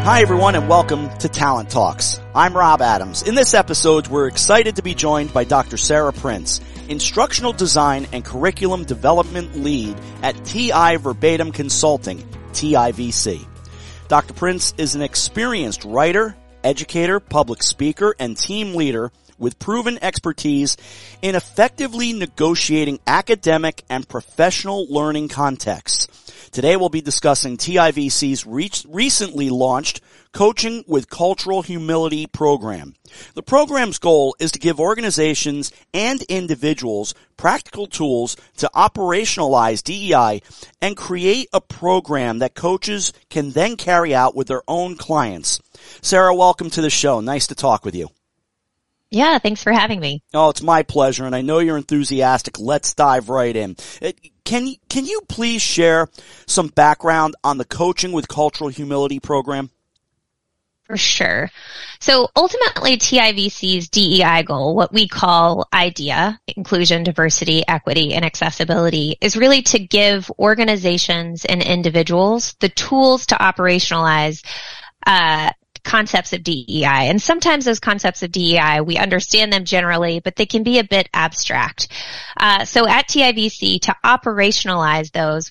Hi everyone and welcome to Talent Talks. I'm Rob Adams. In this episode, we're excited to be joined by Dr. Sarah Prince, Instructional Design and Curriculum Development Lead at TI Verbatim Consulting, TIVC. Dr. Prince is an experienced writer, educator, public speaker, and team leader with proven expertise in effectively negotiating academic and professional learning contexts. Today we'll be discussing TIVC's recently launched Coaching with Cultural Humility program. The program's goal is to give organizations and individuals practical tools to operationalize DEI and create a program that coaches can then carry out with their own clients. Sarah, welcome to the show. Nice to talk with you. Yeah, thanks for having me. Oh, it's my pleasure, and I know you're enthusiastic. Let's dive right in. Can you please share some background on the Coaching with Cultural Humility program? For sure. So ultimately, TIVC's DEI goal, what we call IDEA, inclusion, diversity, equity, and accessibility, is really to give organizations and individuals the tools to operationalize concepts of DEI. And sometimes those concepts of DEI, we understand them generally, but they can be a bit abstract. So at TIVC, to operationalize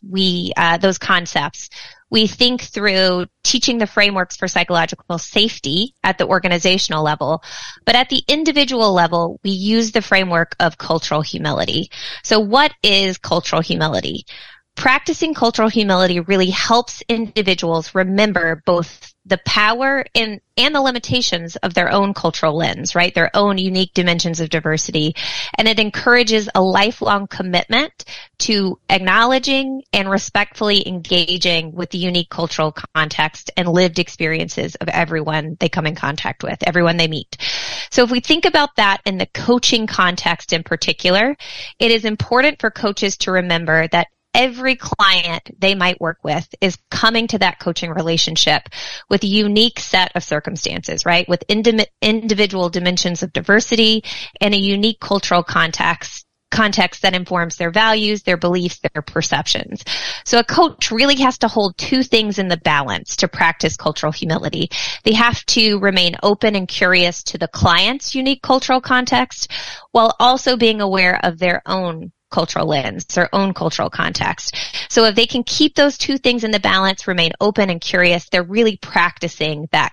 those concepts, we think through teaching the frameworks for psychological safety at the organizational level, but at the individual level, we use the framework of cultural humility. So what is cultural humility? Practicing cultural humility really helps individuals remember both the power and the limitations of their own cultural lens, right? Their own unique dimensions of diversity. And it encourages a lifelong commitment to acknowledging and respectfully engaging with the unique cultural context and lived experiences of everyone they come in contact with, everyone they meet. So if we think about that in the coaching context in particular, it is important for coaches to remember that every client they might work with is coming to that coaching relationship with a unique set of circumstances, right? With individual dimensions of diversity and a unique cultural context that informs their values, their beliefs, their perceptions. So a coach really has to hold two things in the balance to practice cultural humility. They have to remain open and curious to the client's unique cultural context while also being aware of their own cultural lens, their own cultural context. So if they can keep those two things in the balance, remain open and curious, they're really practicing that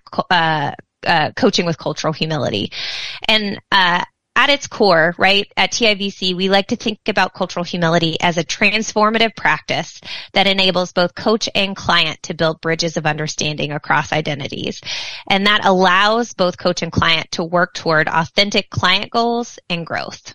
coaching with cultural humility. And at its core, right, at TIVC, we like to think about cultural humility as a transformative practice that enables both coach and client to build bridges of understanding across identities. And that allows both coach and client to work toward authentic client goals and growth.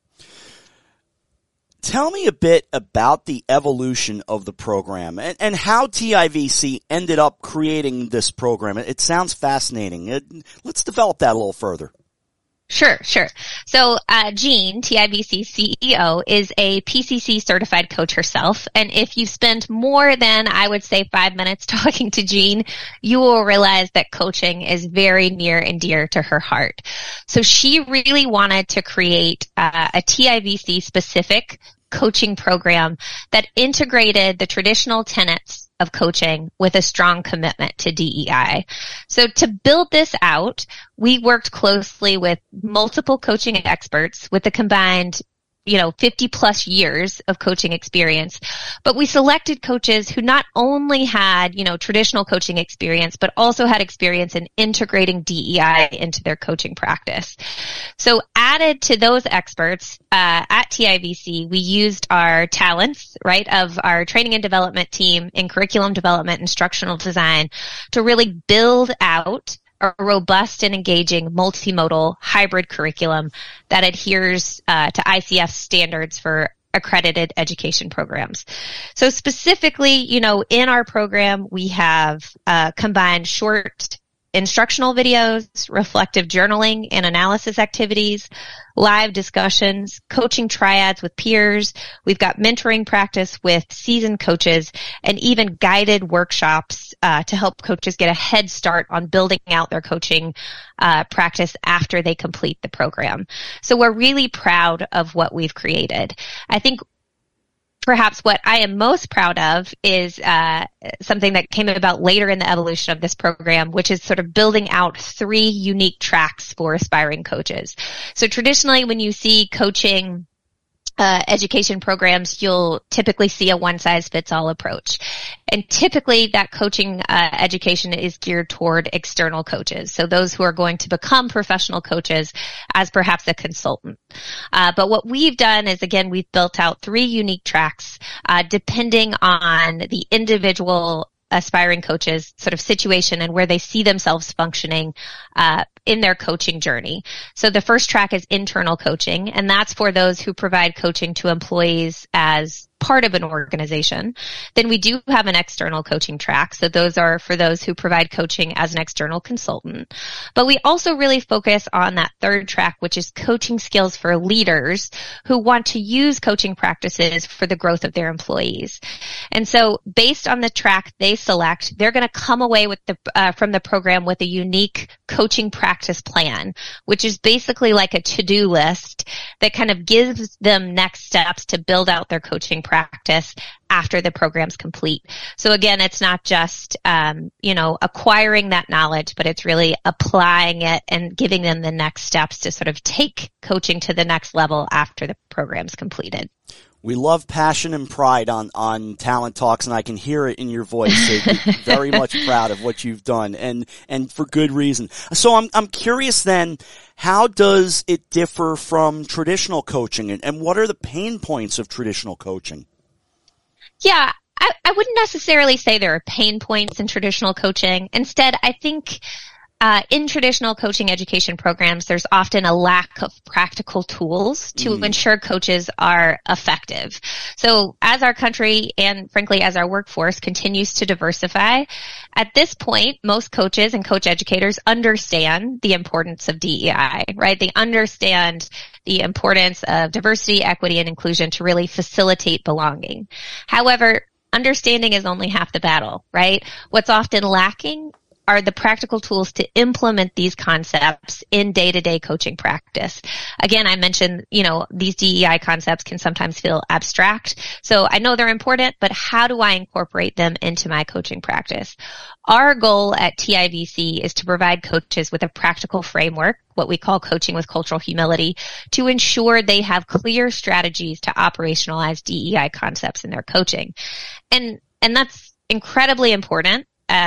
Tell me a bit about the evolution of the program and how TIVC ended up creating this program. It sounds fascinating. Let's develop that a little further. Sure. So, Jean, TIVC CEO, is a PCC certified coach herself. And if you spend more than, I would say, 5 minutes talking to Jean, you will realize that coaching is very near and dear to her heart. So she really wanted to create a TIVC specific coaching program that integrated the traditional tenets of coaching with a strong commitment to DEI. So to build this out, we worked closely with multiple coaching experts with a combined 50 plus years of coaching experience. But we selected coaches who not only had, traditional coaching experience, but also had experience in integrating DEI into their coaching practice. So added to those experts, at TIVC, we used our talents, right, of our training and development team in curriculum development, instructional design to really build out a robust and engaging multimodal hybrid curriculum that adheres to ICF standards for accredited education programs. So specifically, in our program, we have combined short instructional videos, reflective journaling and analysis activities, live discussions, coaching triads with peers. We've got mentoring practice with seasoned coaches and even guided workshops to help coaches get a head start on building out their coaching practice after they complete the program. So we're really proud of what we've created. I think perhaps what I am most proud of is something that came about later in the evolution of this program, which is sort of building out 3 unique tracks for aspiring coaches. So traditionally, when you see coaching education programs, you'll typically see a one-size-fits-all approach. And typically that coaching education is geared toward external coaches. So those who are going to become professional coaches as perhaps a consultant. But what we've done is, again, we've built out 3 unique tracks depending on the individual aspiring coaches sort of situation and where they see themselves functioning in their coaching journey. So the first track is internal coaching, and that's for those who provide coaching to employees as part of an organization. Then we do have an external coaching track. So those are for those who provide coaching as an external consultant. But we also really focus on that third track, which is coaching skills for leaders who want to use coaching practices for the growth of their employees. And so based on the track they select, they're going to come away with from the program with a unique coaching practice plan, which is basically like a to-do list that kind of gives them next steps to build out their coaching practice after the program's complete. So again, it's not just, acquiring that knowledge, but it's really applying it and giving them the next steps to sort of take coaching to the next level after the program's completed. We love passion and pride on Talent Talks, and I can hear it in your voice. So you're very much proud of what you've done, and for good reason. So I'm curious then, how does it differ from traditional coaching, and what are the pain points of traditional coaching? Yeah, I wouldn't necessarily say there are pain points in traditional coaching. Instead, I think in traditional coaching education programs, there's often a lack of practical tools to ensure coaches are effective. So as our country and frankly as our workforce continues to diversify, at this point, most coaches and coach educators understand the importance of DEI, right? They understand the importance of diversity, equity, and inclusion to really facilitate belonging. However, understanding is only half the battle, right? What's often lacking are the practical tools to implement these concepts in day-to-day coaching practice. Again, I mentioned, these DEI concepts can sometimes feel abstract. So I know they're important, but how do I incorporate them into my coaching practice? Our goal at TIVC is to provide coaches with a practical framework, what we call coaching with cultural humility, to ensure they have clear strategies to operationalize DEI concepts in their coaching. And that's incredibly important.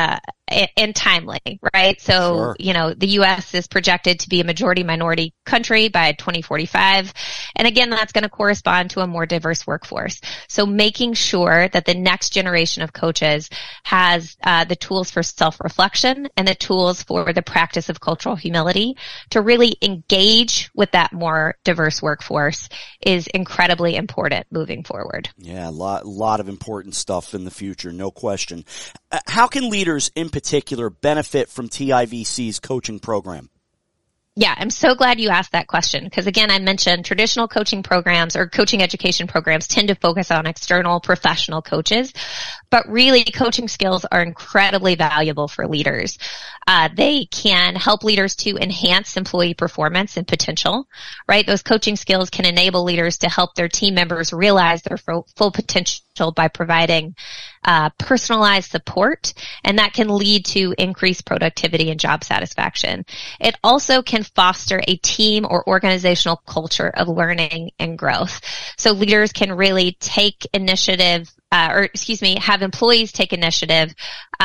And timely, right? So, Sure. The U.S. is projected to be a majority minority country by 2045. And again, that's going to correspond to a more diverse workforce. So making sure that the next generation of coaches has the tools for self-reflection and the tools for the practice of cultural humility to really engage with that more diverse workforce is incredibly important moving forward. Yeah, a lot of important stuff in the future, no question. How can leaders in particular benefit from TIVC's coaching program? Yeah, I'm so glad you asked that question because, again, I mentioned traditional coaching programs or coaching education programs tend to focus on external professional coaches, but really coaching skills are incredibly valuable for leaders. They can help leaders to enhance employee performance and potential, right? Those coaching skills can enable leaders to help their team members realize their full potential by providing personalized support, and that can lead to increased productivity and job satisfaction. It also can foster a team or organizational culture of learning and growth. So leaders can really take initiative, have employees take initiative,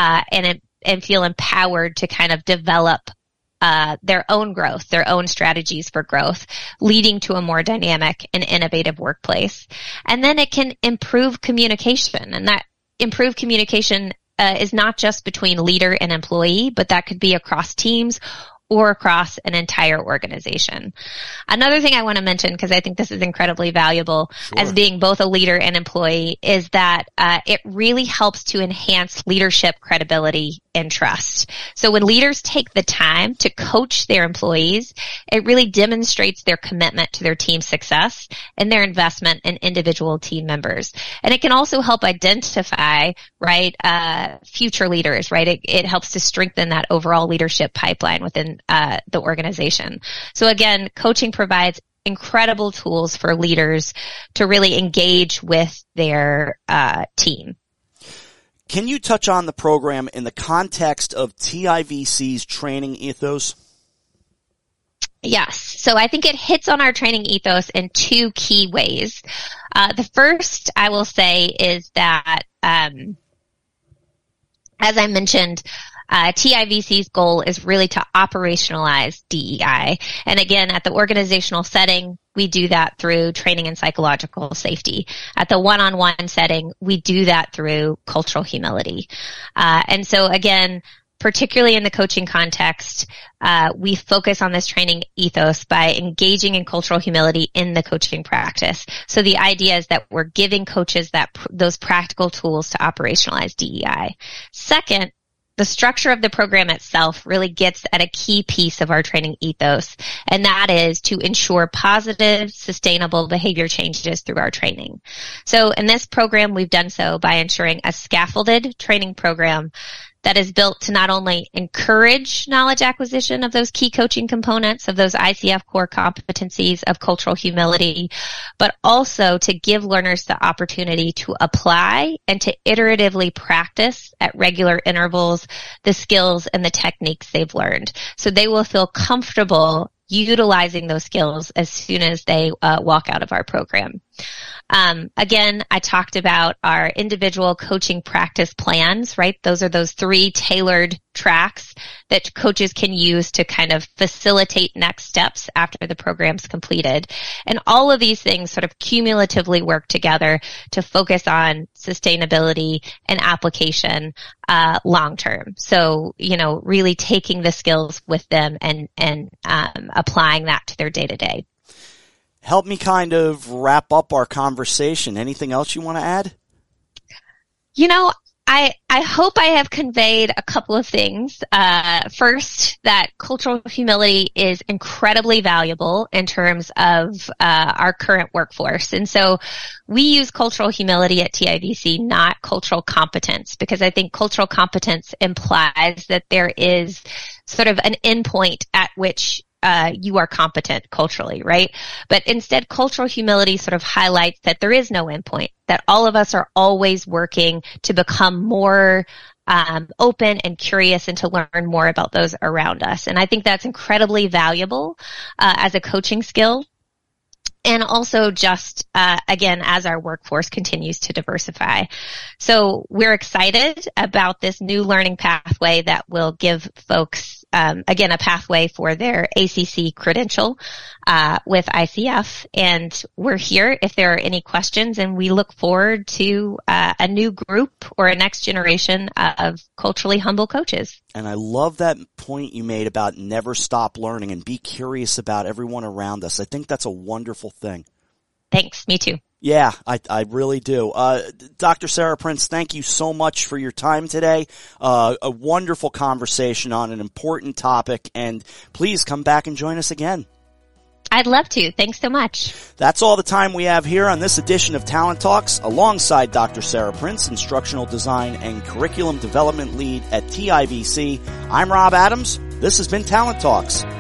and feel empowered to kind of develop their own growth, their own strategies for growth, leading to a more dynamic and innovative workplace. And then it can improve communication, and that improved communication is not just between leader and employee, but that could be across teams or across an entire organization. Another thing I want to mention, because I think this is incredibly valuable as being both a leader and employee, is that it really helps to enhance leadership credibility and trust. So when leaders take the time to coach their employees, it really demonstrates their commitment to their team's success and their investment in individual team members. And it can also help identify, future leaders, right? It helps to strengthen that overall leadership pipeline within the organization. So again, coaching provides incredible tools for leaders to really engage with their team. Can you touch on the program in the context of TIVC's training ethos? Yes. So I think it hits on our training ethos in two key ways. The first I will say is that, as I mentioned, TIVC's goal is really to operationalize DEI. And again, at the organizational setting, we do that through training in psychological safety. At the one-on-one setting, we do that through cultural humility. And so again, particularly in the coaching context, we focus on this training ethos by engaging in cultural humility in the coaching practice. So the idea is that we're giving coaches those practical tools to operationalize DEI. Second, the structure of the program itself really gets at a key piece of our training ethos, and that is to ensure positive, sustainable behavior changes through our training. So in this program, we've done so by ensuring a scaffolded training program that is built to not only encourage knowledge acquisition of those key coaching components of those ICF core competencies of cultural humility, but also to give learners the opportunity to apply and to iteratively practice at regular intervals the skills and the techniques they've learned. So they will feel comfortable utilizing those skills as soon as they walk out of our program. Again, I talked about our individual coaching practice plans, right? Those are those 3 tailored tracks that coaches can use to kind of facilitate next steps after the program's completed. And all of these things sort of cumulatively work together to focus on sustainability and application long term. So, really taking the skills with them and applying that to their day to day. Help me kind of wrap up our conversation. Anything else you want to add? I hope I have conveyed a couple of things. First, that cultural humility is incredibly valuable in terms of our current workforce. And so we use cultural humility at TIVC, not cultural competence, because I think cultural competence implies that there is sort of an endpoint at which you are competent culturally, right? But instead, cultural humility sort of highlights that there is no endpoint, that all of us are always working to become more open and curious and to learn more about those around us. And I think that's incredibly valuable as a coaching skill. And also just, again, as our workforce continues to diversify. So we're excited about this new learning pathway that will give folks, again, a pathway for their ACC credential with ICF. And we're here if there are any questions, and we look forward to a new group or a next generation of culturally humble coaches. And I love that point you made about never stop learning and be curious about everyone around us. I think that's a wonderful thing. Thanks. Me too. Yeah, I really do. Dr. Sarah Prince, thank you so much for your time today. A wonderful conversation on an important topic, and please come back and join us again. I'd love to. Thanks so much. That's all the time we have here on this edition of Talent Talks. Alongside Dr. Sarah Prince, Instructional Design and Curriculum Development Lead at TIVC, I'm Rob Adams. This has been Talent Talks.